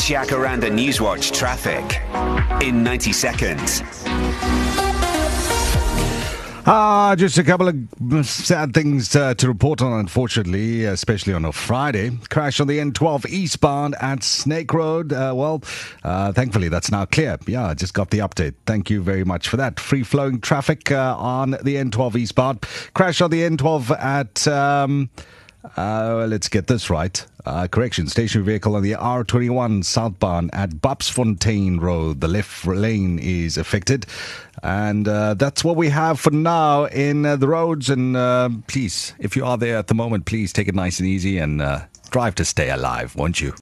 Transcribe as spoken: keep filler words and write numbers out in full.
Jacaranda Newswatch traffic in ninety seconds. Ah, just a couple of sad things uh, to report on, unfortunately, especially on a Friday. Crash on the N twelve eastbound at Snake Road. Uh, well, uh, thankfully, that's now clear. Yeah, I just got the update. Thank you very much for that. Free-flowing traffic uh, on the N twelve eastbound. Crash on the N twelve at... Um, Uh, let's get this right. Uh, correction, stationary vehicle on the R twenty-one southbound at Bapsfontein Road. The left lane is affected. And uh, that's what we have for now in uh, the roads. And uh, please, if you are there at the moment, please take it nice and easy and uh, drive to stay alive, won't you?